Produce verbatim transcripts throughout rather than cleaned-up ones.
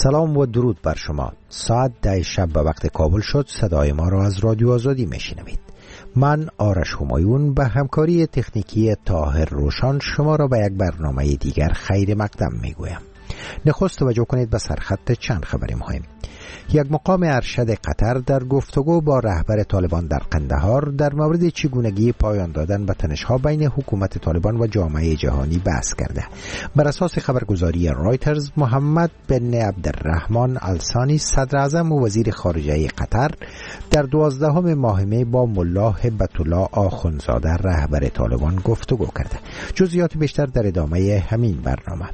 سلام و درود بر شما. ساعت ده شب به وقت کابل شد. صدای ما را از رادیو آزادی میشنوید. من آرش همایون به همکاری تکنیکی طاهر روشان شما را به یک برنامه دیگر خیر مقدم میگویم. نخست توجه کنید به سرخط چند خبری مهم. یک مقام ارشد قطر در گفتگو با رهبر طالبان در قندهار در مورد چگونگی پایان دادن به تنش‌ها بین حکومت طالبان و جامعه جهانی بحث کرده. بر اساس خبرگزاری رایترز، محمد بن عبدالرحمن الثانی صدر اعظم و وزیر خارجه قطر در دوازدهم ماه می با ملا هبت الله آخوندزاده رهبر طالبان گفتگو کرده. جزئیات بیشتر در ادامه همین برنامه.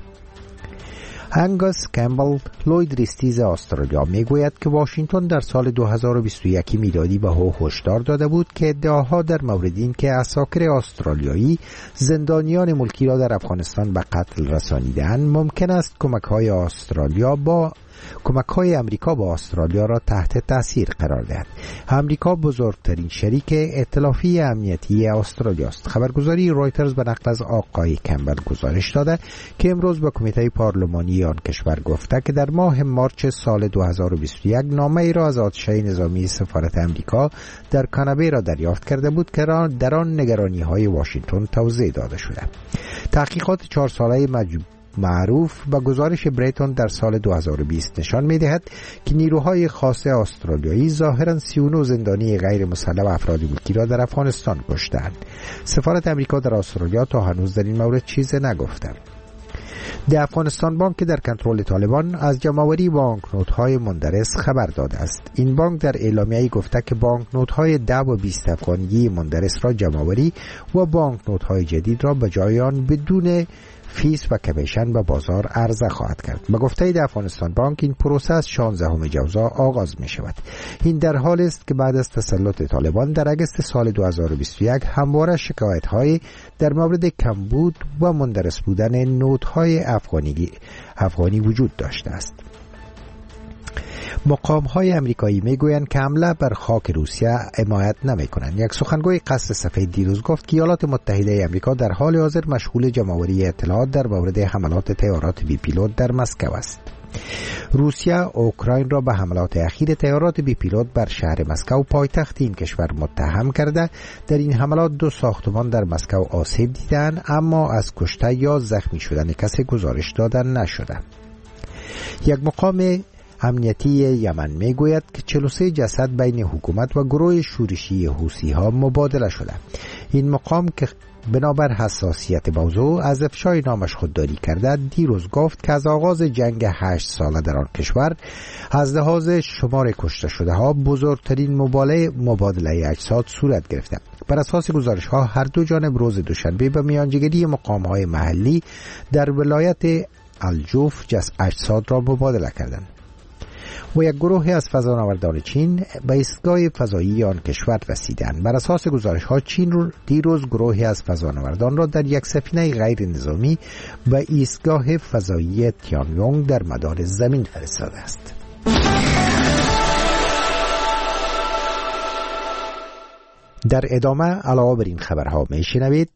انگس کمبل لوید ریستیز استرالیا میگوید که واشنگتن در سال دو هزار و بیست و یک میلادی به او هشدار داده بود که ادعاها در مورد این که عساکر استرالیایی زندانیان ملکی را در افغانستان به قتل رسانیدند ممکن است کمک‌های استرالیا با کمک‌های امریکا با استرالیا را تحت تاثیر قرار دهد. امریکا بزرگترین شریک ائتلافی امنیتی استرالیا است. خبرگزاری رایترز به نقل از آقای کمبل گزارش داده که امروز به کمیته پارلمانی آن کشور گفته که در ماه مارچ سال دو هزار و بیست و یک نامه ای را از آتشه نظامی سفارت امریکا در کانبرا را دریافت کرده بود که در آن نگرانی‌های واشنگتن توضیح داده شده. تحقیقات چهار ساله مجموع معروف به گزارش بریتون در سال دو هزار و بیست نشان می‌دهد که نیروهای خاص استرالیایی ظاهراً سی و نه زندانی غیر مسلح و افراد ملکی را در افغانستان کشتند. سفارت امریکا در استرالیا تا هنوز در این مورد چیزی نگفته. در افغانستان بانک که در کنترل طالبان از جمع‌آوری بانکنوت‌های مندرس خبر داده است. این بانک در اعلامیه‌ای گفته که بانکنوت‌های ده و بیست افغانی مندرس را جمع‌آوری و بانکنوت‌های جدید را به جای آن بدون فیس و کمیشن به بازار عرضه خواهد کرد. به گفته در افغانستان بانک این پروسه از شانزدهم جوزا آغاز می شود. این در حال است که بعد از تسلط طالبان در اگست سال دو هزار و بیست و یک همواره شکایت‌های در مورد کمبود و مندرس بودن نوت‌های افغانی افغانی وجود داشته است. مقام‌های امریکایی میگویند که حمله بر خاک روسیه حمایت نمی‌کنند. یک سخنگوی قصر سفید دیروز گفت که ایالات متحده آمریکا در حال حاضر مشغول جمع‌آوری اطلاعات در مورد حملات طیارات بی پیلوت در مسکو است. روسیه اوکراین را به حملات اخیر طیارات بی پیلوت بر شهر مسکو پایتخت این کشور متهم کرده. در این حملات دو ساختمان در مسکو آسیب دیدند، اما از کشته یا زخمی شدن کسی گزارش داده نشده. یک مقام امنیتی یمن میگوید که چهل و سه جسد بین حکومت و گروه شورشی حوثی ها مبادله شده. این مقام که بنابر حساسیت موضوع از افشای نامش خودداری کرده، دیروز گفت که از آغاز جنگ هشت ساله در آن کشور از لحاظ شمار کشته شده ها بزرگترین مبادله مبادله اجساد صورت گرفته. بر اساس گزارش ها هر دو جانب روز دوشنبه به میانجیگری مقام های محلی در ولایت الجوف اجساد را مبادله کردند. و یک گروه از فضانوردان چین به ایستگاه فضایی آن کشور رسیدند. بر اساس گزارش ها چین رو دیروز گروهی از فضانوردان را در یک سفینه غیر نظامی به ایستگاه فضایی تیانیونگ در مدار زمین فرستاده است. در ادامه علاوه بر این خبرها میشنوید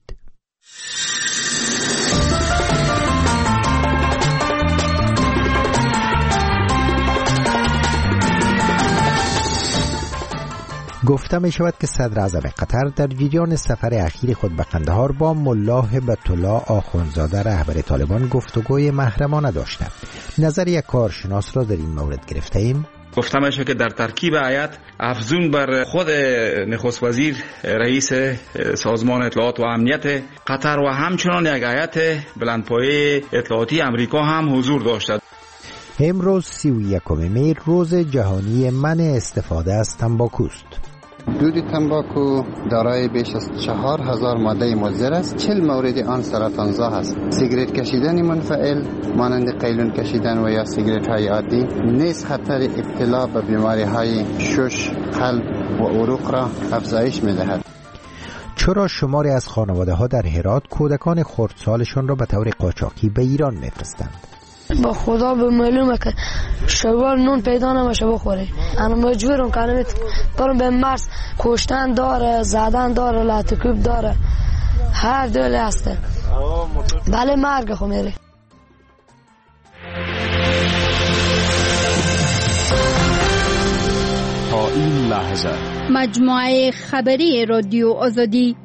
گفته می شود که صدر اعظم قطر در جریان سفر اخیر خود به قندهار با ملا هبت الله آخوندزاده رهبر طالبان گفتگوی محرمانه داشته. نظر یک کارشناس را در این مورد گرفته ایم. گفته می شود که در ترکیب هیئت افزون بر خود نخست وزیر رئیس سازمان اطلاعات و امنیت قطر و همچنان یک هیئت بلندپایه اطلاعاتی امریکا هم حضور داشته. امروز سی و یکم می روز جهانی منع استفاده از تنباکو است. دود تنباکو دارای بیش از چهار هزار ماده مضر است. چهل مورد آن سرطانزا است. سیگرت کشیدن منفعل مانند قیلون کشیدن و یا سیگرت های عادی نیز خطر ابتلا به بیماری های شش، قلب و عروق را افزایش می دهد. چرا شماری از خانواده ها در هرات کودکان خردسالشان را به طور قاچاقی به ایران میفرستند؟ با خدا به معلومه که شوال نون پیدا نمیشه بخوری. انا مجبورم کنم برم به مرز. کشتن داره، زدن داره، لاتکوب داره، هر دوله هسته. بله مرگ خو میره. تا این لحظه مجموعه خبری رادیو آزادی.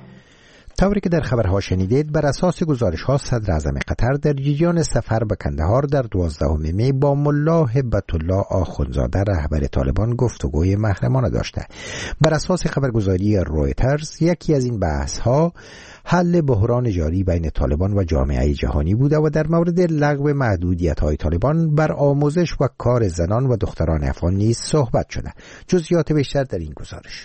طوری که در خبرها شنیدید، بر اساس گزارش ها صدر اعظم قطر در جریان سفر به کندهار در دوازدهم می با ملا هبت الله آخوندزاده رهبر طالبان گفتگوی محرمانه داشته. بر اساس خبرگزاری رویترز، یکی از این بحث ها حل بحران جاری بین طالبان و جامعه جهانی بوده و در مورد لغو محدودیت های طالبان بر آموزش و کار زنان و دختران افغان نیز صحبت شده. جزئیات بیشتر در این گزارش.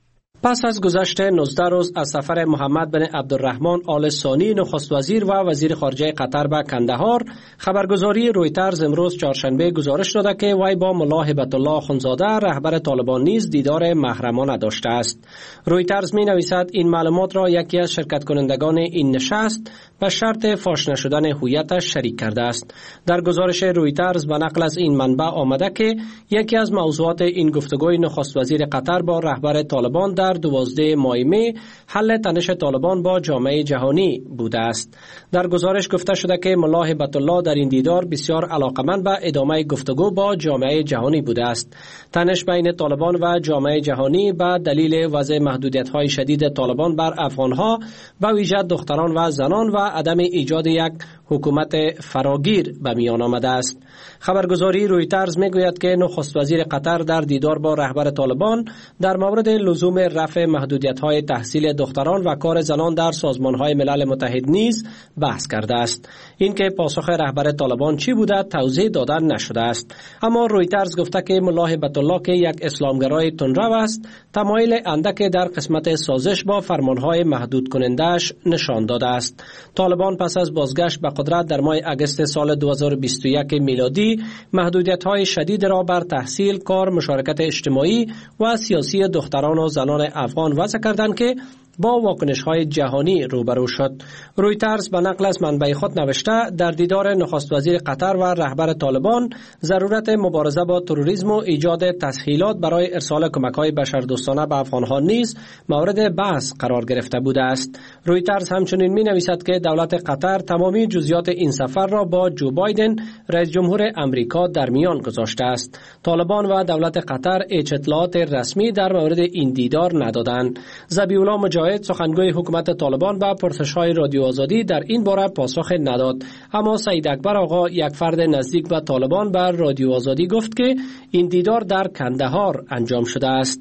پس از گذشت نوزده روز از سفر محمد بن عبدالرحمن آل ثانی نخست وزیر و وزیر خارجه قطر به کندهار، خبرگزاری رویترز امروز چهارشنبه گزارش داده که وی با ملا هبت الله آخوندزاده رهبر طالبان نیز دیدار محرمانه داشته است. رویترز می نویسد این معلومات را یکی از شرکت کنندگان این نشست به شرط فاش نشدن هویتش شریک کرده است. در گزارش رویترز به نقل از این منبع آمده که یکی از موضوعات این گفتگوی نخست وزیر قطر با رهبر طالبان در دوازده ماه می حل تنش طالبان با جامعه جهانی بوده است. در گزارش گفته شده که ملا هبت الله در این دیدار بسیار علاقمند به ادامه گفتگو با جامعه جهانی بوده است. تنش بین طالبان و جامعه جهانی به دلیل وضع محدودیت‌های شدید طالبان بر افغان‌ها، به ویژه دختران و زنان و عدم ایجاد یک حکومت فراگیر به میان آمده است. خبرگزاری رویترز میگوید که نخست وزیر قطر در دیدار با رهبر طالبان در مورد لزوم رفع محدودیت‌های تحصیل دختران و کار زنان در سازمان‌های ملل متحد نیز بحث کرده است. اینکه پاسخ رهبر طالبان چی بوده توضیح دادن نشده است. اما رویترز گفته که ملا هبت الله که یک اسلامگرای تندرو است، تمایل اندک در قسمت سازش با فرمان‌های محدود کننده‌اش نشان داده است. طالبان پس از بازگشت به قدرت در ماه اگست سال دو هزار و بیست و یک میلادی محدودیت‌های شدید را بر تحصیل، کار، مشارکت اجتماعی و سیاسی دختران و زنان افغان وضع کردند که با واکنش‌های جهانی روبرو شد. رویترز به نقل از منبع خود نوشته در دیدار نخست وزیر قطر و رهبر طالبان ضرورت مبارزه با تروریسم و ایجاد تسهیلات برای ارسال کمک‌های بشردوستانه به افغان‌ها نیز مورد بحث قرار گرفته بوده است. رویترز همچنین می‌نویسد که دولت قطر تمامی جزئیات این سفر را با جو بایدن رئیس جمهور امریکا در میان گذاشته است. طالبان و دولت قطر هیچ اطلاعات رسمی در مورد این دیدار ندادند. ذبیح‌الله مجاهد سخنگوی حکومت طالبان به پرسش‌های رادیو آزادی در این باره پاسخ نداد. اما سعید اکبر آقا، یک فرد نزدیک به طالبان، بر رادیو آزادی گفت که این دیدار در کندهار انجام شده است.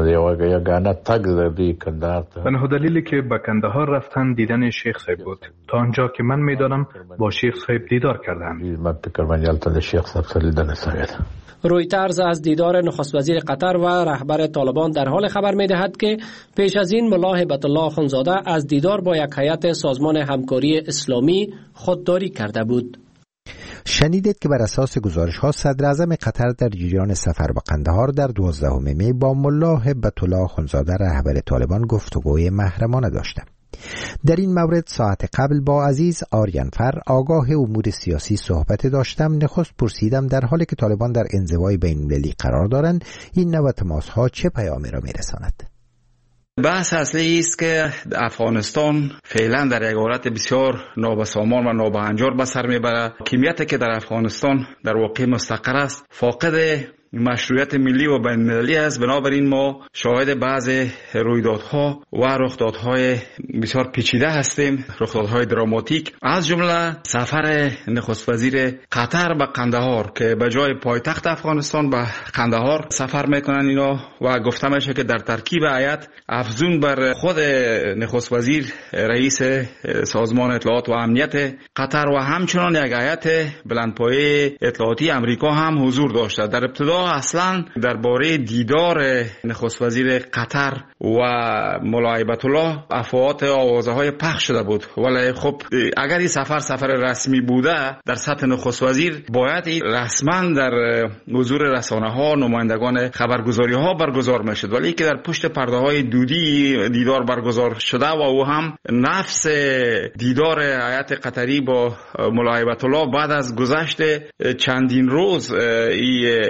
تنها دلیلی که به کندهار رفتن دیدن شیخ صاحب بود. تا آنجا که من میدانم با شیخ صاحب دیدار کردند. رویترز از دیدار نخست وزیر قطر و رهبر طالبان در حال خبر می‌دهد که پیش از این ملا هبت الله آخوندزاده از دیدار با یک هیئت سازمان همکاری اسلامی خودداری کرده بود. شنیدید که بر اساس گزارش ها صدر اعظم قطر در جریان سفر به قندهار در دوازدهم می با ملا هبت الله آخوندزاده رهبر طالبان گفتگوی محرمانه داشته. در این مورد ساعت قبل با عزیز آریانفر آگاه امور سیاسی صحبت داشتم. نخست پرسیدم در حالی که طالبان در انزوای بین‌المللی قرار دارند این نوع تماس‌ها چه پیامی را می‌رساند؟ بحث اصلی است که افغانستان فعلا در یک حالت بسیار نابسامان و نابهنجار به سر میبره. حاکمیتی که در افغانستان در واقع مستقر است فاقد مشروعیت ملی و بین‌المللی است. بنابراین ما شاهد بعض رویدادها و رخدادهای بسیار پیچیده هستیم، رخدادهای دراماتیک، از جمله سفر نخست وزیر قطر به قندهار که به جای پایتخت افغانستان به قندهار سفر میکنن اینا و گفته میشه که در ترکیب هیئت افزون بر خود نخست وزیر رئیس سازمان اطلاعات و امنیت قطر و همچنان یک هیئت بلندپایه اطلاعاتی امریکا هم حضور داشته. در ابتدا اصلا درباره دیدار نخست وزیر قطر و ملا هبت الله افواهات آوازه‌های پخش شده بود، ولی خب اگر این سفر سفر رسمی بوده در سطح نخست وزیر باید رسما در حضور رسانه‌ها نمایندگان خبرگزاری‌ها برگزار میشد، ولی که در پشت پرده‌های دودی دیدار برگزار شده و او هم نفس دیدار هیئت قطری با ملا هبت الله بعد از گذشت چندین روز ای افشا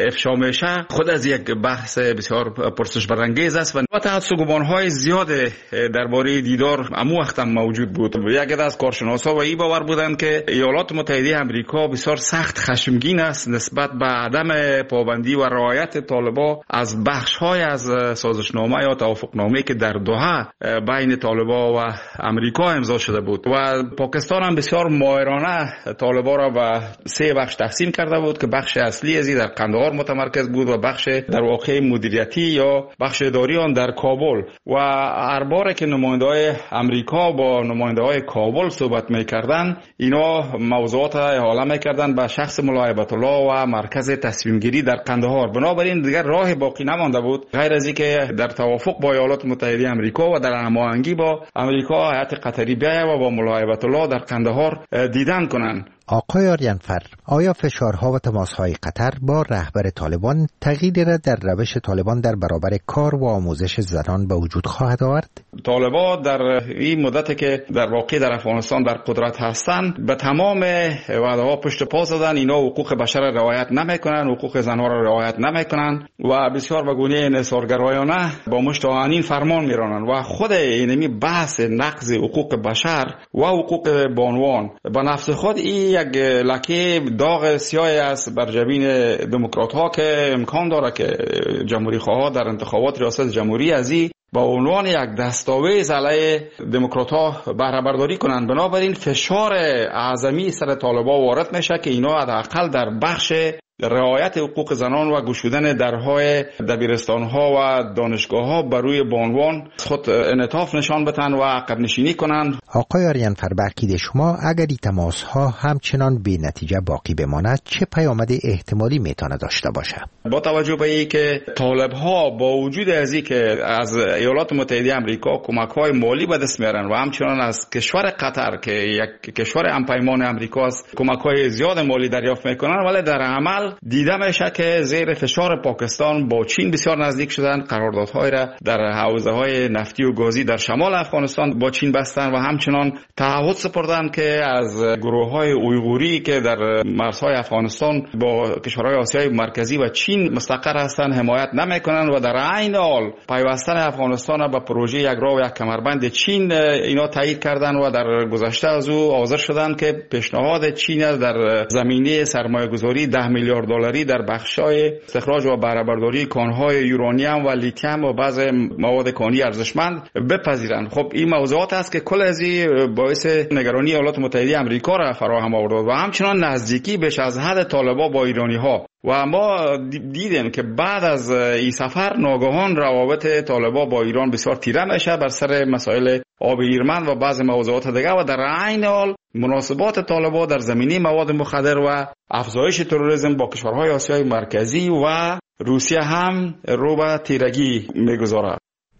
همیشه خود از یک بحث بسیار پرسش برانگیز است و تعصب گمانهای زیاد درباره دیدار امو وقت موجود بود. یک از کارشناسا و این باور بودند که ایالات متحده آمریکا بسیار سخت خشمگین است نسبت به عدم پابندی و رعایت طالبان از بخش‌های از سازشنامه یا توافقنامه‌ای که در دوحه بین طالبان و آمریکا امضا شده بود و پاکستان هم بسیار ماهرانه طالبان را به سه بخش تقسیم کرده بود که بخش اصلی از در قندهار متمرکز بود و بخش در واقع مدیریتی یا بخش اداری آن در کابل و هر باره که نماینده‌های آمریکا با نماینده‌های کابل صحبت می‌کردند اینا موضوعات را احاله می‌کردند به شخص ملا هیبت الله و مرکز تصمیم گیری در قندهار. بنابراین دیگر راه باقی نمانده بود غیر از اینکه در توافق با ایالات متحده آمریکا و در هماهنگی با آمریکا هیئت قطری بیاید و با ملا هیبت الله در قندهار دیدن کنند. آقای آریانفر، آیا فشارها و تماسهای قطر با رهبر طالبان تغییری را در روش طالبان در برابر کار و آموزش زنان به وجود خواهد آورد؟ طالبان در این مدتی که در واقع در افغانستان در قدرت هستند به تمام وعده‌ها پشت پا زدن. اینا حقوق بشر را رعایت نمیکنن، حقوق زنها را رعایت نمیکنن و بسیار به گونه انحصارگرایانه با مشت آهنین فرمان میرانند و خود اینمی بحث نقض حقوق بشر و حقوق بانوان به نفس خود این یک لکه داغ سیاهی است بر جبین دموکرات ها که امکان داره که جمهوری خواه در انتخابات ریاست جمهوری از این با عنوان یک دستاویز علیه دموکرات ها بهره برداری کنند. بنابراین فشار اعظمی سر طالبان وارد میشه که اینا حداقل در بخش رعایت حقوق زنان و گشودن درهای دبیرستان‌ها و دانشگاه‌ها بر روی بانوان خود انعطاف نشان بدن و عقب نشینی کنند. آقای آریانفر، به عقیده شما اگر این تماس‌ها همچنان بی نتیجه باقی بماند چه پیامد احتمالی میتونه داشته باشه؟ با توجه به اینکه طالب‌ها با وجود از اینکه از ایالات متحده آمریکا کمک‌های مالی به دست میارن و همچنان از کشور قطر که یک کشور همپیمان آمریکا است کمک‌های زیاد مالی دریافت میکنن، ولی در عمل دیده میشه که زیر فشار پاکستان با چین بسیار نزدیک شدن، قراردادهای را در حوزه‌های نفتی و گازی در شمال افغانستان با چین بستن و همچنان تعهد سپردن که از گروه‌های اویغوری که در مرزهای افغانستان با کشورهای آسیای مرکزی و چین مستقر هستند حمایت نمیکنن و در عین حال پیوستن افغانستان را به پروژه یک راه و یک کمربند چین اینا تایید کردن و در گذشته از او حاضر شدن که پیشنهاد چین در زمینه سرمایه‌گذاری ده میلیارد دلاری در بخش‌های استخراج و بهره برداری کان‌های یورانیم و لیتیم و بعض مواد کانی ارزشمند بپذیرند. خب این موضوعات است که کل از این باعث نگرانی ایالات متحده آمریکا را فراهم آورد و همچنان نزدیکی بیش از حد طالبان با ایرانی‌ها و ما دیدیم که بعد از این سفر ناگهان روابط طالبان با ایران بسیار تیره میشه بر سر مسائل آب ایرمن و بعض موضوعات دیگه و در عین حال مناسبات طالبان در زمینه مواد مخدر و افزایش تروریسم با کشورهای آسیای مرکزی و روسیه هم رو به تیرگی میگذارد.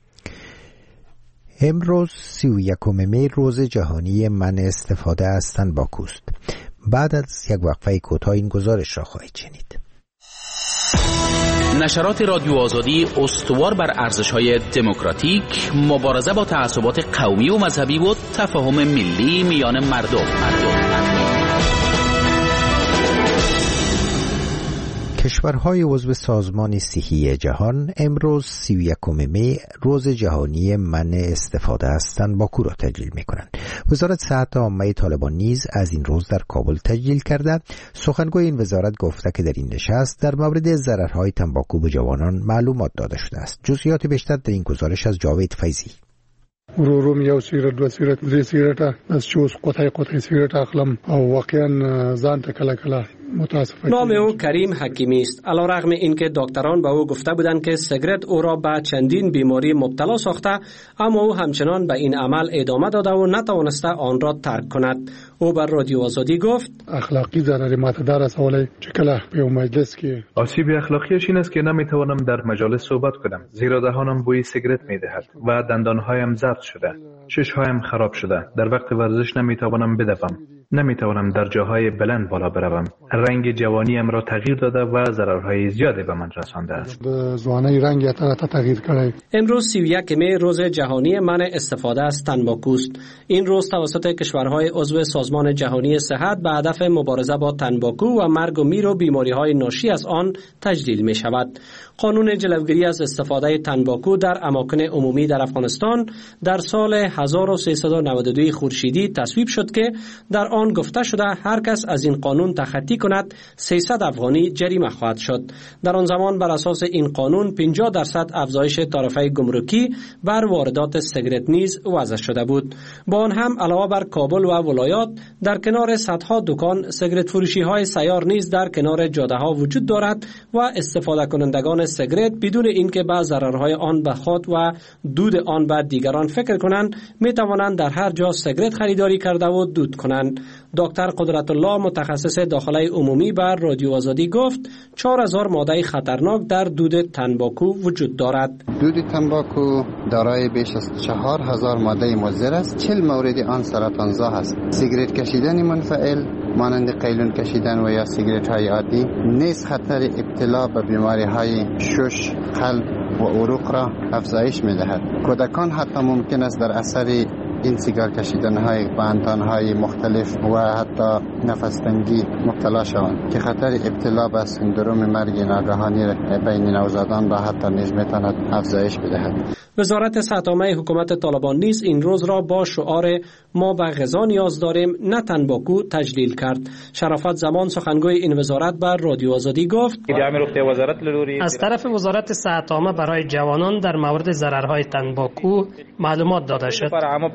امروز سی و یکم می روز جهانی منع استفاده از تنباکوست. بعد از یک وقفه کوتاه این گزارش را خواهید شنید. نشرات رادیو آزادی استوار بر ارزش‌های دموکراتیک، مبارزه با تعصبات قومی و مذهبی و تفاهم ملی میان مردم. مردم. کشورهای عضو سازمان صحی جهان امروز سی و یکم می روز جهانی منع استفاده از تنباکو را تجلیل می‌کنند. وزارت صحت عامه طالبان نیز از این روز در کابل تجلیل کرده. سخنگوی این وزارت گفته که در این نشست در مورد ضررهای تنباکو به جوانان معلومات داده شده است. جزئیات بیشتر در این گزارش از جاوید فیضی. ورو روم یو سیګریټ دو سیګریټ درې سیګریټه از چوس قطعه قطعه سیګریټ اخلم او واقعا ځان ته کله کله متاسفم. نام او کریم حکیمی است. علیرغم اینکه دکتران به او گفته بودند که سیگرت او را به چندین بیماری مبتلا ساخته، اما او همچنان به این عمل ادامه داده و نتوانسته آن را ترک کند. او بر رادیو آزادی گفت اخلاقی ضرر متدار است، ولی چکله به مجلس که آسیب اخلاقیش این است که نمیتوانم در مجالس صحبت کنم، زیرا دهانم بوی سیگرت میدهد و دندانهایم زرد شده، چشمهایم خراب شده، در وقت ورزش نمیتوانم بدوم، نمیتوانم در جاهای بلند بالا بروم. رنگ جوانیم را تغییر داده و ضررهای زیادی به من رسانده است. ځواني رنگ تا تغییر کړی. امروز سی و یک می روز جهانی منع استفاده از تنباکو است. این روز توسط کشورهای عضو سازمان جهانی صحت به هدف مبارزه با تنباکو و مرگ و میر و بیماری‌های ناشی از آن تجلیل می شود. قانون جلوگیری از استفاده تنباکو در اماکن عمومی در افغانستان در سال هزار و سیصد و نود و دو خورشیدی تصویب شد که در آن گفته شده هر کس از این قانون تخطی کند سیصد افغانی جریمه خواهد شد. در آن زمان بر اساس این قانون پنجاه درصد افزایش تعرفه گمرکی بر واردات سیگارت نیز وضع شده بود. با آن هم علاوه بر کابل و ولایات در کنار صدها دکان سیگارت فروشی های سیار نیز در کنار جاده ها وجود دارد و استفاده کنندگان سیگارت بدون اینکه به ضررهای آن به خود و دود آن به دیگران فکر کنند می توانند در هر جا سیگارت خریداری کرده و دود کنند. دکتر قدرت الله متخصص داخله عمومی بر رادیو آزادی گفت چهار هزار ماده خطرناک در دود تنباکو وجود دارد. دود تنباکو دارای بیش از چهار هزار ماده مضر است. چهل مورد آن سرطانزا است. سیگارت کشیدن منفعل مانند قیلون کشیدن و یا سیگارت های عادی نیز خطر ابتلا به بیماری های شش، قلب و عروق را افزایش می دهد. کودکان حتی ممکن است در اثر این سیگار کشیدن های بندان های مختلف و حتی نفس تنگی مبتلا شوند که خطر ابتلا به سندروم مرگ ناگهانی بین نوزادان را حتی نیز میتواند افزایش بدهد. وزارت صحت عامه حکومت طالبان نیز این روز را با شعار ما به غذا نیاز داریم نه تنباکو تجلیل کرد. شرافت زمان سخنگوی این وزارت بر رادیو آزادی گفت از طرف وزارت صحت عامه برای جوانان در مورد ضررهای تنباکو معلومات داده شد.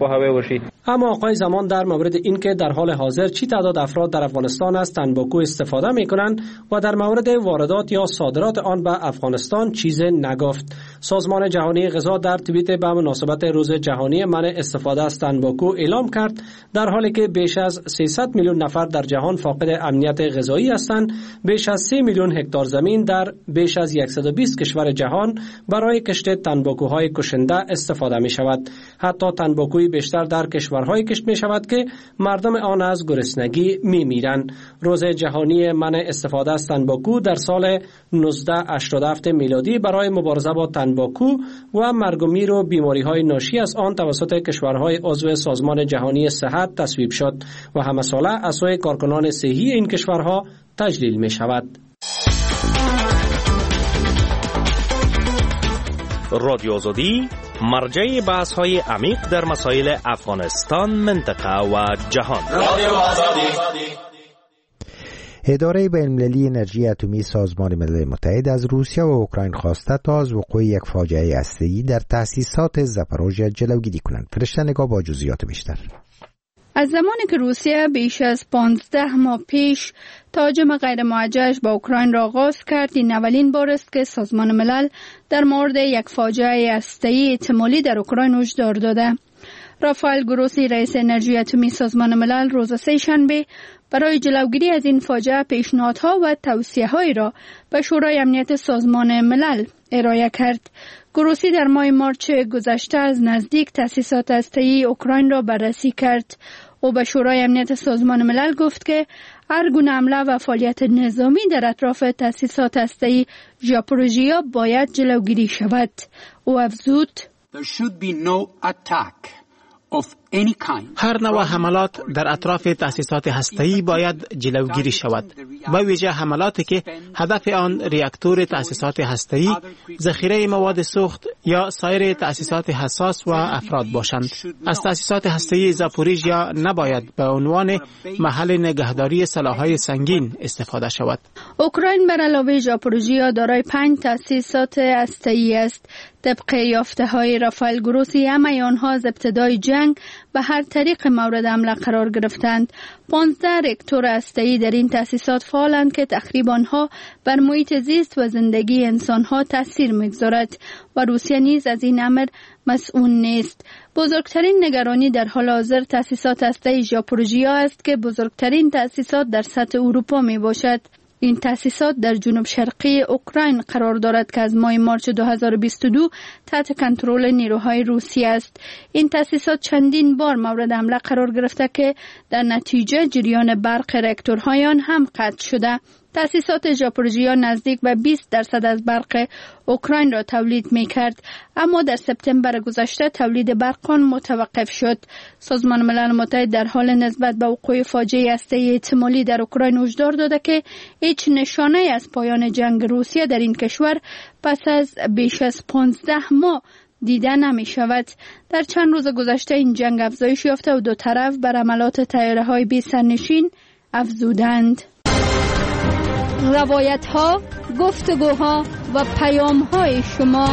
اما آقای زمان در مورد اینکه در حال حاضر چی تعداد افراد در افغانستان از تنباکو استفاده میکنند و در مورد واردات یا صادرات آن به افغانستان چیز نگفت. سازمان جهانی غذا در توییت به مناسبت روز جهانی منع استفاده از تنباکو اعلام کرد در حالی که بیش از سیصد میلیون نفر در جهان فاقد امنیت غذایی هستند، بیش از سه میلیون هکتار زمین در بیش از صد و بیست کشور جهان برای کشت تنباکوهای کشنده استفاده می شود. حتی تنباکوی بیشتر در کشورهای کشت می شود که مردم آن از گرسنگی می میرند. روز جهانی منع استفاده از تنباکو در سال نوزده هشتاد و هفت میلادی برای مبارزه با تنباکو و مرگ و میر و بیماری‌های ناشی از آن توسط کشورهای عضو سازمان جهانی صحت تصویب شد و همه ساله از سوی کارکنان صحی این کشورها تجلیل می شود. رادیو آزادی مرجع بحث‌های عمیق در مسائل افغانستان، منطقه و جهان. رادیو آزادی. اداره بین‌المللی انرژی اتمی سازمان ملل متحد از روسیه و اوکراین خواسته تا از وقوع یک فاجعه هسته‌ای در تأسیسات زاپاروژیا جلوگیری کنند. فرشته نگاه با جزئیات بیشتر. از زمانی که روسیه بیش از پانزده ماه پیش تهاجم غیر موجه‌اش با اوکراین را آغاز کرد، این اولین بار است که سازمان ملل در مورد یک فاجعه هسته‌ای احتمالی در اوکراین هشدار داده. رافائل گروسی رئیس انرژی اتمی سازمان ملل روز سه‌شنبه برای جلوگیری از این فاجعه پیشنهادها و توصیه‌هایی را به شورای امنیت سازمان ملل ارائه کرد. گروسی در ماه مارچ گذشته از نزدیک تأسیسات هسته‌ای اوکراین را بررسی کرد. او به شورای امنیت سازمان ملل گفت که هر گونه حمله و فعالیت نظامی در اطراف تأسیسات هسته‌ای زاپاروژیا باید جلوگیری شود. او افزود: There should be no attack of any kind. هر نوع حملات در اطراف تأسیسات هسته‌ای باید جلوگیری شود، به ویژه حملاتی که هدف آن ریاکتور تأسیسات هسته‌ای، ذخیره مواد سوخت یا سایر تأسیسات حساس و افراد باشند. از تأسیسات هسته‌ای زاپاروژیا نباید به عنوان محل نگهداری سلاح‌های سنگین استفاده شود. اوکراین بر علاوه زاپاروژیا دارای پنج تأسیسات هسته‌ای است. طبق یافته‌های رافائل گروسی، همه آنها از ابتدای جنگ به هر طریق مورد حمله قرار گرفتند. پانزده راکتور هسته‌ای در این تأسیسات فعالند که تخریب آنها بر محیط زیست و زندگی انسان‌ها تأثیر می‌گذارد و روسیه نیز از این امر مسئول نیست. بزرگترین نگرانی در حال حاضر تأسیسات هسته‌ای زاپاروژیا است که بزرگترین تأسیسات در سطح اروپا میباشد. این تأسیسات در جنوب شرقی اوکراین قرار دارد که از ماه مارچ دو هزار و بیست و دو تحت کنترل نیروهای روسی است. این تأسیسات چندین بار مورد حمله قرار گرفته که در نتیجه جریان برق راکتورهای آن هم قطع شده. تأسیسات ژاپورژیا نزدیک به بیست درصد از برق اوکراین را تولید می کرد، اما در سپتامبر گذشته تولید برق آن متوقف شد. سازمان ملل متحد در حال نسبت به وقوع فاجعه هسته‌ای احتمالی در اوکراین هشدار داده که هیچ نشانه از پایان جنگ روسیه در این کشور پس از بیش از پانزده ماه دیده نمی شود. در چند روز گذشته این جنگ افزایش یافته و دو طرف بر حملات طیاره‌های بی سرنشین افزودند. روایت ها، گفتگوها و پیام های شما.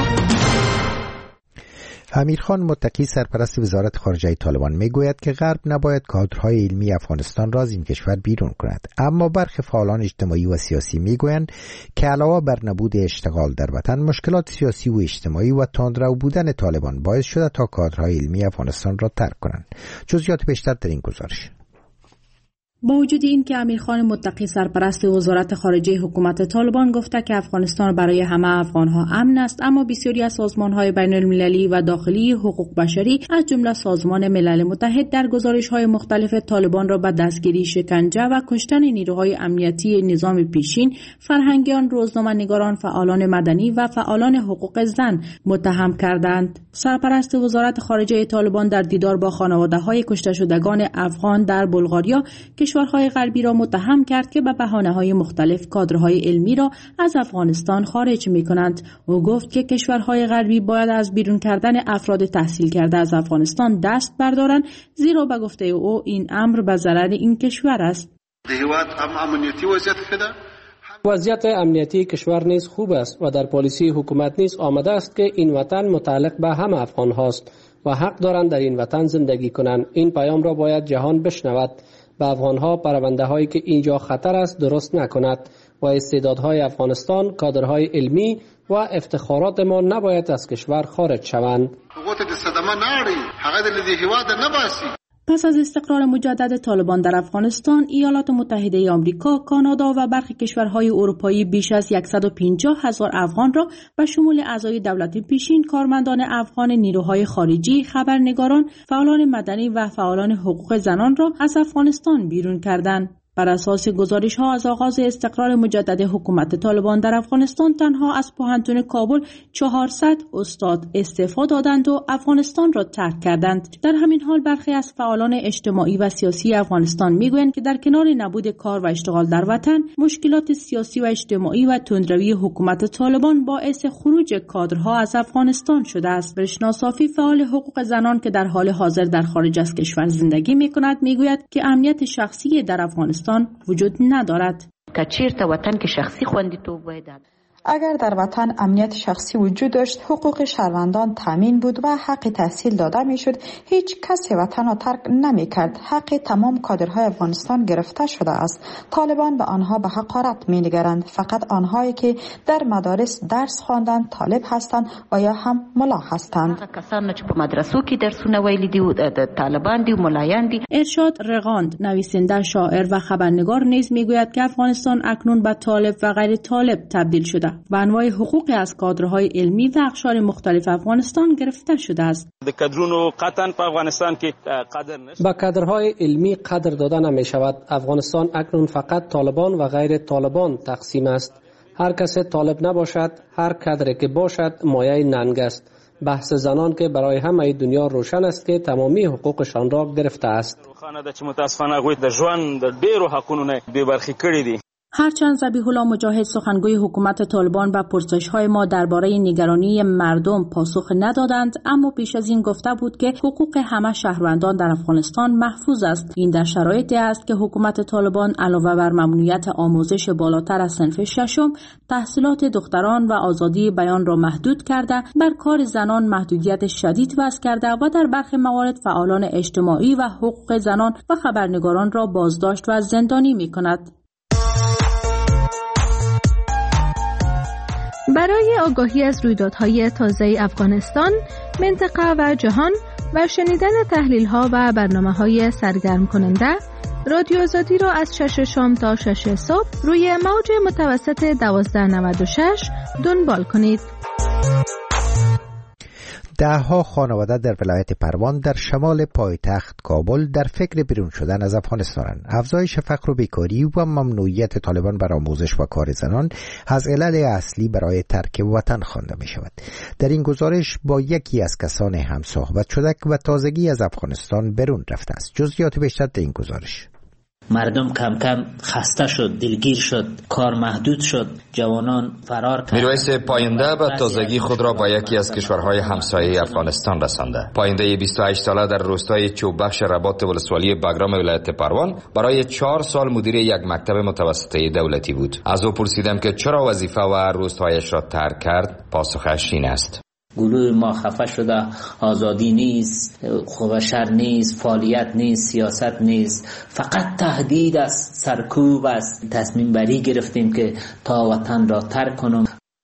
امیرخان متقی سرپرست وزارت خارجه طالبان میگوید که غرب نباید کادرهای علمی افغانستان را از این کشور بیرون کند، اما برخی فعالان اجتماعی و سیاسی میگویند که علاوه بر نبود اشتغال در وطن، مشکلات سیاسی و اجتماعی و تندرو بودن طالبان باعث شده تا کادرهای علمی افغانستان را ترک کنند. جزئیات بیشتر در این گزارش. با وجود این که امیرخان متقی سرپرست وزارت خارجه حکومت طالبان گفته که افغانستان برای همه افغانها امن است، اما بسیاری از سازمان‌های بین‌المللی و داخلی حقوق بشری از جمله سازمان ملل متحد در گزارش‌های مختلف طالبان را به دستگیری، شکنجه و کشتن نیروهای امنیتی نظام پیشین، فرهنگیان، روزنامه‌نگاران، فعالان مدنی و فعالان حقوق زن متهم کردند. سرپرست وزارت خارجه طالبان در دیدار با خانواده‌های کشته شدگان افغان در بلغاریا کشورهای غربی را متهم کرد که به بهانه‌های مختلف کادرهای علمی را از افغانستان خارج می‌کنند. او گفت که کشورهای غربی باید از بیرون کردن افراد تحصیل کرده از افغانستان دست بردارند، زیرا به گفته او این امر به ضرر این کشور است. وضعیت امنیتی کشور نیز خوب است و در پالیسی حکومت نیز آمده است که این وطن متعلق به همه افغان هاست و حق دارند در این وطن زندگی کنند. این پیام را باید جهان بشنود. به افغانها پرونده هایی که اینجا خطر است درست نکند و استعدادهای افغانستان، کادرهای علمی و افتخارات ما نباید از کشور خارج شوند. پس از استقرار مجدد طالبان در افغانستان، ایالات متحده آمریکا، کانادا و برخی کشورهای اروپایی بیش از صد و پنجاه هزار افغان را به شمول اعضای دولت پیشین، کارمندان افغان نیروهای خارجی، خبرنگاران، فعالان مدنی و فعالان حقوق زنان را از افغانستان بیرون کردند. بر اساس گزارش ها از آغاز استقرار مجدد حکومت طالبان در افغانستان، تنها از پوهنتون کابل چهارصد استاد استعفا دادند و افغانستان را ترک کردند. در همین حال برخی از فعالان اجتماعی و سیاسی افغانستان میگویند که در کنار نبود کار و اشتغال در وطن، مشکلات سیاسی و اجتماعی و تندروی حکومت طالبان باعث خروج کادرها از افغانستان شده است. برشنا صافی، فعال حقوق زنان که در حال حاضر در خارج از کشور زندگی میکند، میگوید که امنیت شخصی در افغانستان وجود ندارد. اگر در وطن امنیت شخصی وجود داشت، حقوق شهروندان تامین بود و حق تحصیل داده میشد، هیچ کسی وطن را ترک نمی کرد. حق تمام کادرهای افغانستان گرفته شده است. طالبان به آنها به حقارت می نگرند. فقط آنهایی که در مدارس درس خواندند طالب هستند و یا هم ملا هستند. ارشاد رقاند، نویسنده، شاعر و خبرنگار نیز میگوید که افغانستان اکنون به طالب و غیر طالب تبدیل شده و انواع حقوقی از کادرهای علمی و اقشار مختلف افغانستان گرفته شده است. با کادرهای علمی قدر داده نمی شود. افغانستان اکنون فقط طالبان و غیر طالبان تقسیم است. هر کس طالب نباشد، هر کادری که باشد مایه ننگ است. بحث زنان که برای همه دنیا روشن است که تمامی حقوقشان را گرفته است. هرچند ذبیح الله مجاهد، سخنگوی حکومت طالبان، به پرسش‌های ما درباره نگرانی مردم پاسخ ندادند، اما پیش از این گفته بود که حقوق همه شهروندان در افغانستان محفوظ است. این در شرایطی است که حکومت طالبان علاوه بر ممنوعیت آموزش بالاتر از صنف ششم، تحصیلات دختران و آزادی بیان را محدود کرده، بر کار زنان محدودیت شدید وضع کرده و در برخی موارد فعالان اجتماعی و حقوق زنان و خبرنگاران را بازداشت و زندانی می‌کند. برای آگاهی از رویدادهای تازه افغانستان، منطقه و جهان و شنیدن تحلیل‌ها و برنامه‌های سرگرم کننده، رادیو آزادی را از شش شام تا شش صبح روی موج متوسط دوازده نود و شش دنبال کنید. ده ها خانواده در ولایت پروان در شمال پایتخت کابل در فکر بیرون شدن از افغانستان. افزایش فقر و بیکاری و ممنوعیت طالبان بر آموزش و کار زنان از علل اصلی برای ترک وطن خوانده می شود. در این گزارش با یکی از کسان هم صحبت شده که به تازگی از افغانستان بیرون رفته است. جزئیات بیشتر در این گزارش. مردم کم کم خسته شد، دلگیر شد، کار محدود شد، جوانان فرار کردند. میرویس پاینده به تازگی خود را با یکی از کشورهای همسایه افغانستان رسانده. پاینده بیست و هشت ساله در روستای چوبخش رباط ولسوالی بگرام ولایت پروان برای چهار سال مدیر یک مکتب متوسطه دولتی بود. از او پرسیدم که چرا وظیفه و روستایش را ترک کرد. پاسخش این است: گلوی ما خفه شده، آزادی نیست، خوب شر نیست، فعالیت نیست، سیاست نیست، فقط تهدید است، سرکوب است. تصمیم بری گرفتیم که تا وطن را ترک کنم.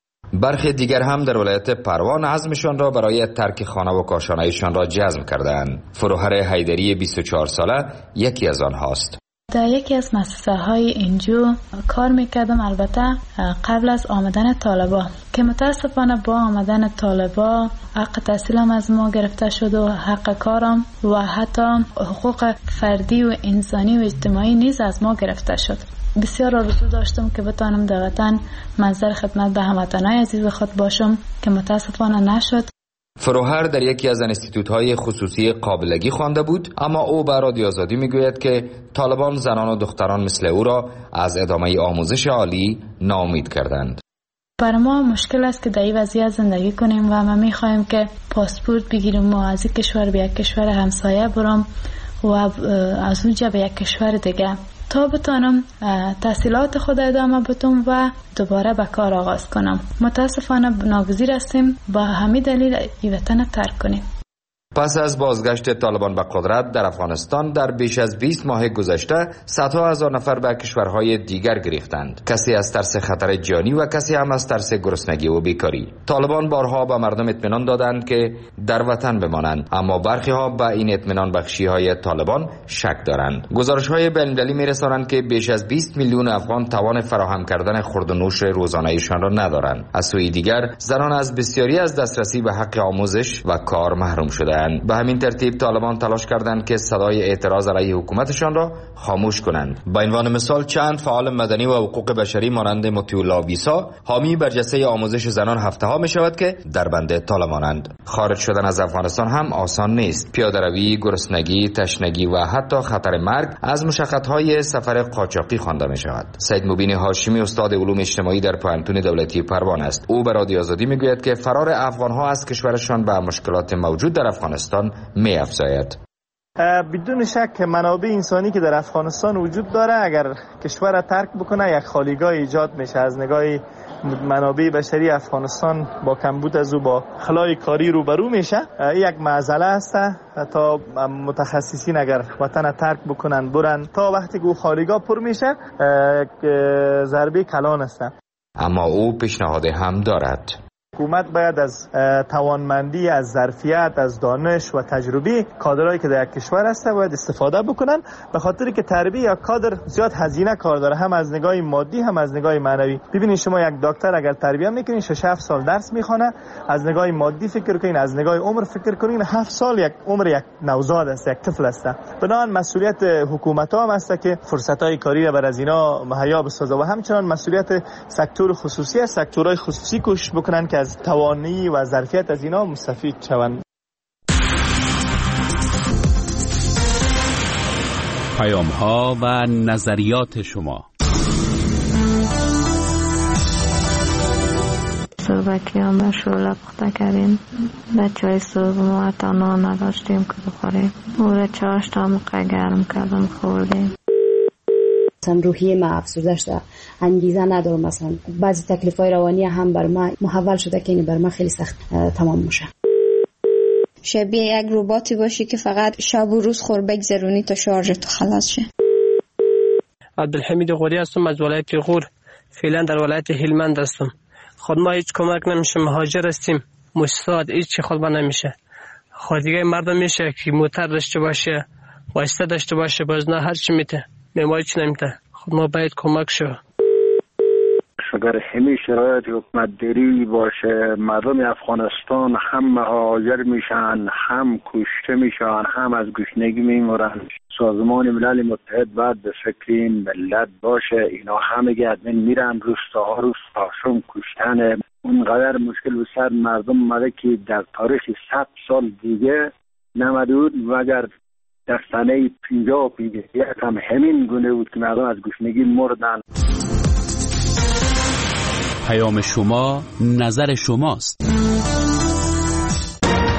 برخی دیگر هم در ولایت پروان عزمشان را برای ترک خانه و کاشانه‌ایشان را جزم کردند. فروهر حیدری بیست و چهار ساله یکی از آنهاست. در یکی از مؤسسه های اینجو کار میکردم، البته قبل از آمدن طالبا، که متاسفانه با آمدن طالبا حق تحصیلم از ما گرفته شد و حق کارم و حتی حقوق فردی و انسانی و اجتماعی نیز از ما گرفته شد. بسیار آرزو داشتم که بتانم در وطن منظر خدمت به هموطنان عزیز خود باشم که متاسفانه نشد. فروهر در یکی از انستیتوت‌های خصوصی قابلگی خوانده بود، اما او به رادیو آزادی میگوید که طالبان زنان و دختران مثل او را از ادامه آموزش عالی ناامید کردند. برای ما مشکل است که در این وضعیت زندگی کنیم و ما می‌خواهیم که پاسپورت بگیریم و از یک کشور به یک کشور همسایه برم و از اونجا به یک کشور دیگه تا بتانم تحصیلات خود ادامه بدم و دوباره به کار آغاز کنم. متاسفانه ناگزیر هستیم با همین دلیل این وطن ترک کنیم. پس از بازگشت طالبان به قدرت در افغانستان در بیش از بیست ماه گذشته صدها هزار نفر به کشورهای دیگر گریختند. کسی از ترس خطر جانی و کسی هم از ترس گرسنگی و بیکاری. طالبان بارها به مردم اطمینان دادند که در وطن بمانند، اما برخی ها به این اطمینان بخشی های طالبان شک دارند. گزارش های بین‌المللی می‌رسانند که بیش از بیست میلیون افغان توان فراهم کردن خورد و نوش روزانه‌ایشان را ندارند. از سوی دیگر زنان از بسیاری از دسترسی به حق آموزش و کار محروم شدند. به همین ترتیب طالبان تلاش کردند که صدای اعتراض علیه حکومتشان را خاموش کنند. به عنوان مثال چند فعال مدنی و حقوق بشری مانند مطیع ویسا حامی برجسته آموزش زنان هفته ها می شود که در بند طالبانند. خارج شدن از افغانستان هم آسان نیست. پیاده‌روی، گرسنگی، تشنگی و حتی خطر مرگ از مشقت‌های سفر قاچاقی خوانده می شود. سید مبین هاشمی استاد علوم اجتماعی در پوهنتون دولتی پروان است. او به رادیو آزادی میگوید که فرار افغان‌ها از کشورشان به مشکلات موجود در افغانستان می افزاید. بدون شک منابع انسانی که در افغانستان وجود داره، اگر کشور را ترک بکنه یک خالیگاه ایجاد میشه. از نگاه منابع بشری افغانستان با کمبود از او با خلای کاری روبرو میشه. یک معضله است تا متخصصین اگر وطن ترک بکنن برن تا وقتی که خالیگاه پر میشه ضربه کلان است. اما او پیشنهاد هم دارد. حکومت باید از توانمندی، از ظرفیت، از دانش و تجربه کادرایی که در یک کشور هسته باید استفاده بکنن، به خاطر که تربیت یا کادر زیاد هزینه کار داره، هم از نگاه مادی هم از نگاه معنوی. ببینید شما یک دکتر اگر تربیت میکنین شش هفت سال درس میخونه، از نگاه مادی فکر کنین، از نگاه عمر فکر کنین، هفت سال یک عمر یک نوزاد است، یک طفل است. بنابراین مسئولیت حکومت ها هم است که فرصت های کاری را بر از اینا مهیا بسازه و همچنان مسئولیت سکتور خصوصی است، سکتورهای خصوصی کوشش بکنن که از توانی و ظرفیت از اینا مستفید شوند. پیام ها و نظریات شما. صبحکی هم شوله پخته کردیم، بچه های صبح ما حتی نان نداشتیم که بخوریم، او را چاشت هم گرم کردم خوردیم. مثلا روحیه ما افسرده شده، انگیزه ندارم، مثلا بعضی تکلیف‌های روانی هم بر ما محول شده که این بر ما خیلی سخت تمام میشه. شبیه یک رباتی باشی که فقط شب و روز خور بگذرونی تا شارژ تو خلاص شه. عبدالحمید غوری هستم از ولایت غور، فعلا در ولایت هلمند هستم. خود ما هیچ کمک نمیشه، مهاجر هستیم، مستعد هیچ خود با نمیشه. خود دیگه مردم میشه که موتر داشته باشه، واسطه داشته باشه، باز نه هر چی میته نمایی چی نمیته. خود ما باید کمک شو. اگر همین شرایط حکومت داری باشه، مردم افغانستان هم مهاجر میشن، هم کشته میشن، هم از گشنگی میمورن. سازمان ملل متحد باید به فکر این ملت باشه. اینا همه گردن میرن، روستاها روستاشون کشتن. اونقدر مشکل به سر مردم اومده که در تاریخ صد سال دیگه نمده بود و اگر در سنه پینجاه و پینجاه هم همین گونه بود که مردم از گشنگی مردن. پیام شما، نظر شماست.